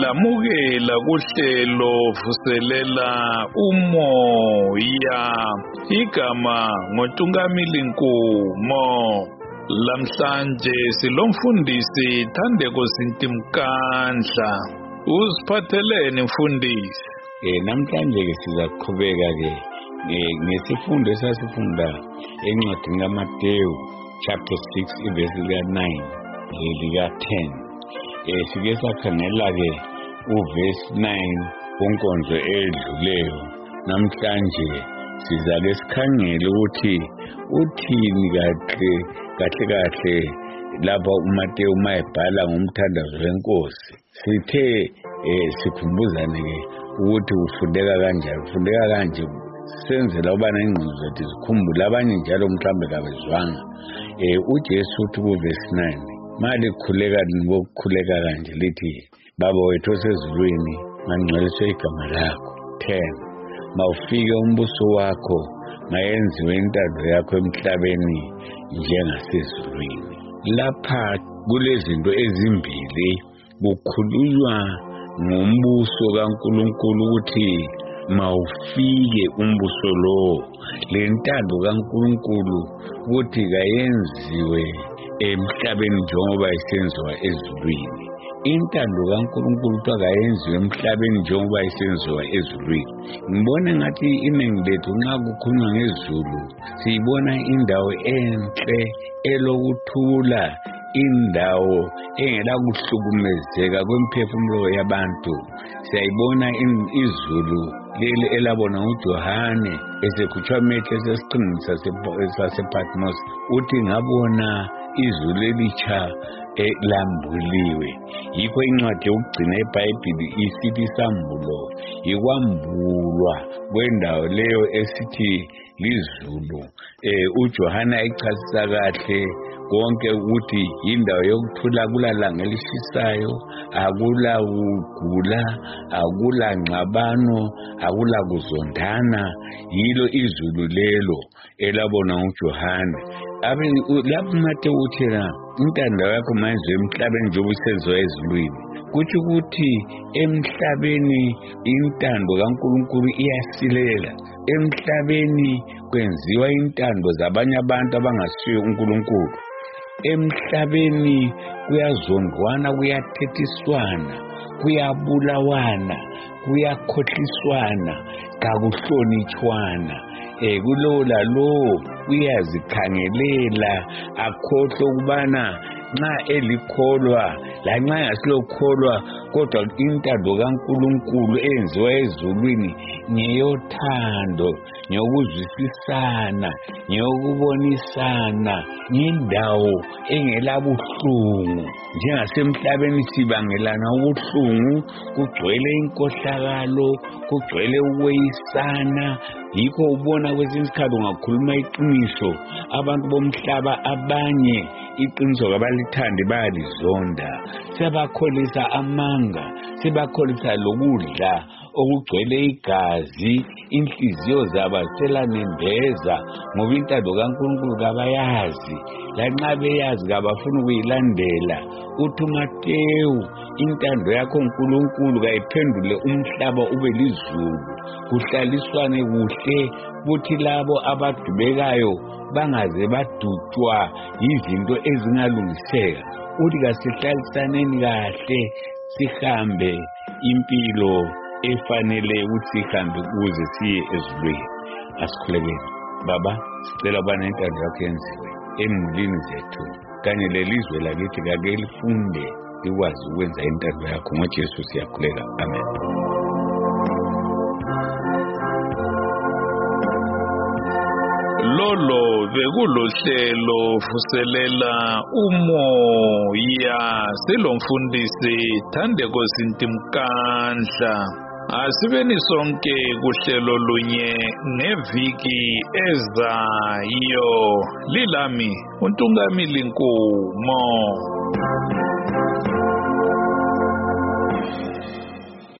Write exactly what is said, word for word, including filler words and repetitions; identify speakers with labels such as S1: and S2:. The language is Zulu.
S1: lamukela kuhlelo vuselela umoya. Igama ngoTungamili Nkumo. Lamhlanje silomfundisi Thandeko Sintimkandla. Uziphatheleni mfundisi?
S2: Eh namhlanje ke sizaqhubeka ke ngesifundo esasifunda encwadini kaMateyu chapter six verse nine lika ten. Eh sike sakhangela ke uverse nine wonkondlo edluleyo. Namhlanje sizake sikhangele ukuthi uthini kahle kahle kahle lapha uMateyu mayebhala ngomthandazo wenkosi. Sithe eh sikhumbuzane ke ukuthi ufundeka kanjani ufundeka kanje senzela ubana ingqondo zethu zikhumbule abanye njalo mhlambe kabezwanga. Eh uJesu uthi ku verse nine mali khuleka ngokukhuleka kanje lithi baba wethu osezulwini ngangcweliswe igama lakho. ten mawufike umbuso wakho mayenziwe intando yakho emhlabeni njengasezulwini. Lapha kulezinto ezimbili kukhulunywa ngombuso kaNkulunkulu ukuthi mawufike umbuso lo, lentando kaNkulunkulu ukuthi kayenziwe emhlabeni njengoba isenziwa ezulwini. Intando kaNkulunkulu kayenziwe emhlabeni njengoba isenziwa ezulwini. Ngibona ngathi iningi lethu nxa kukhulunywa ngezulu siyibona indawo enhle elokuthula, indawo engela kuhlukumezeka kwemphefumulo yabantu. Siyayibona izulu leli elabona uJohane esekhutshwa amehlo esesiqingini sasePatmos uthi ngabona izulu elitsha elambuliwe. Yikho incwadi yokugcina eBhayibheli isithi isambulo yikwambulwa kwendawo leyo esithi lizulu. Eh uJohane ayichasisa kahle konke ukuthi indawo yokuthula kulalanga elishisayo, akula kugula, akula ngxabano, akula kuzondana. Yilo izulu lelo elabona uJohane. Abe lapho uMateyu uthi na intando yakho manje emhlabeni njengoba isenziwa ezulwini. Kuthi ukuthi emhlabeni intando kaNkulunkulu iyasilela. Emhlabeni kwenziwa intando zabanye abantu abangasiyo uNkulunkulu. Emhlabeni kuyazondwana, kuyathethiswana, kuyabulawana, kuyakhohliswana, kakuhlonitshwana. Eh kulo lalo uyazikhangelela akhohle ukubana nxa elikholwa la nxa yasilokholwa kodwa intando kaNkulunkulu enziwa ezulwini ngeyothando, ngokuzwisisana, ngokubonisana, indawo engela buhlungu. Njengasemhlabeni sibangelana ubuhlungu, kugcwele inkohlakalo, kugcwele ukweyisana. Yikho ubona kwesinye isikhathi ungakhuluma iqiniso abantu bomhlaba abanye iqiniso kabalithandi bayalizonda. Sebakholisa amanga, sebakholisa lokudla okugcwele igazi, inhliziyo zabo selanembeza ngoba intando kaNkulunkulu kabayazi. Lanxa beyazi kabafuna ukuyilandela. Uthi uMateyu intando yakho uNkulunkulu kayiphendule umhlaba ube lizulu, kuhlaliswane kuhle, kuthi labo abadubekayo bangaze badutshwa izinto ezingalungiseka. Uthi kasihlalisaneni kahle sihambe impilo efanele ukuthi sihambe ukuze siye ezulwini. Asikhulekeni. Baba, sicela ubana intando yakho yenziwe emulini zethu kanye lelizwe lakithi kake lifunde likwazi ukwenza intando yakho ngoJesu siyakhuleka. Amen.
S1: Lolo bekulohlelo vuselela umoya silomfundisi Thandeko Sintimkandla. Asibeni sonke kuhlelo lunye ngeviki ezayo. Lilami uNtungamili Nkumo.